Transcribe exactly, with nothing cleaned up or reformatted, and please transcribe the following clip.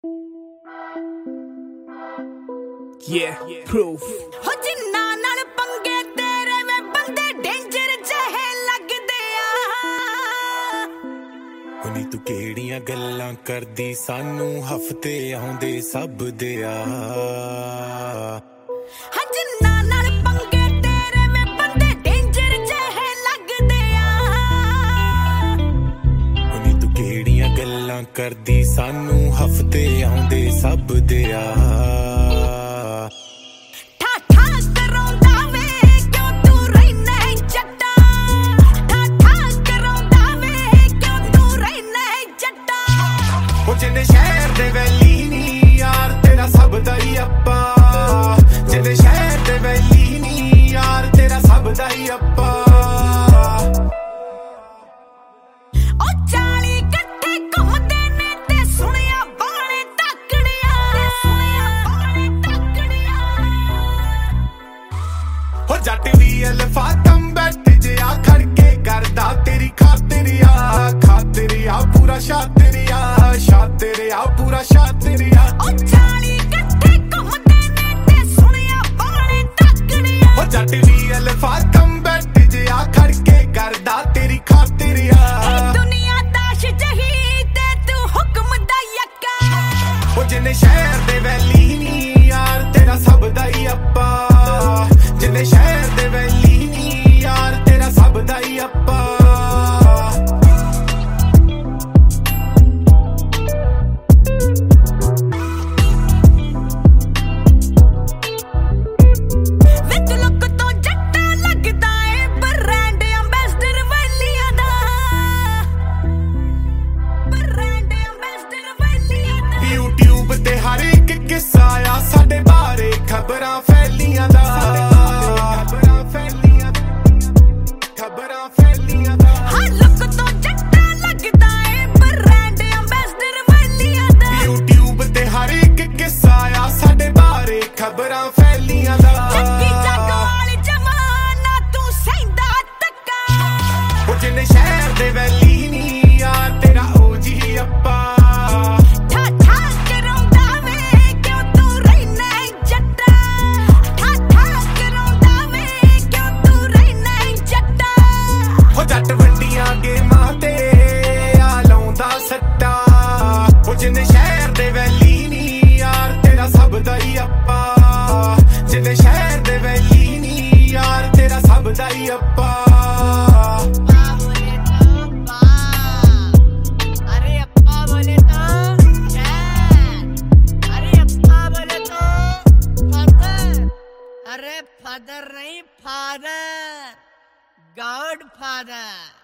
Yeah, proof. हो जिन्ना नाल पंगे तेरे वे बंदे डेंजर जहे लगदे आ हुनी तू केड़ियां गल्लां करदी सानू हफ्ते आउंदे सब दे आ हो जिन्ना नाल पंगे तेरे वे बंदे डेंजर जहे लगदे आ हुनी तू केड़ियां गल्लां करदी सानू हफ्ते आउंदे सब दे आ जिन्ने शहर दे वैली नी यार तेरा सब दा ही अप्पा जिन्ने शहर दे वैली नी यार तेरा सब दा ही अप्पा ओ चाली कट्ठे घुमदे ने ते सुनिया बाले तकड़िया सुनिया बाले तकड़िया हो जट वी अल्फा कम बैठ जे आ खड़के करदा तेरी खातिरिया खातिरिया पूरा शातिरिया शातिरिया पूरा शातिरिया ओ चाली कट्ठे घुमदे ने ते सुनिया बाले तकड़िया हो जट वी अल्फा कम बैठ जे आ खड़के करदा तेरी खातिरिया दुनिया दाश जही ते तू हुक्म दा यक्का हो जिन्ने शहर दे वैली नी यार तेरा सब दा ही अप्पा जिन्ने शहर दे वैली नी यार तेरा सब दा ही अप्पा साडे बारे खबरां फैलियां दा खबरां फैलियां खबरां फैलियां दा हां लुक तो जट्टा लगदा ए ब्रांड एंबेसडर वालियां दा YouTube ते हर एक किस्सा आ साडे बारे खबरां फैलियां दा जग्गी जग वाली जमाना तू सैंदा तक्का ओ जिन्ने शहर दे वैली नी यार तेरा ओजी अप्पा जिन्ने शहर दे वैली नी यार तेरा सब दा ही अप्पा जिन्ने शहर दे वैली नी यार तेरा सब दा ही अप्पा अरे अप्पा बोले तो अरे अप्पा बोले तो फादर अरे फादर नहीं फादर गॉड फादर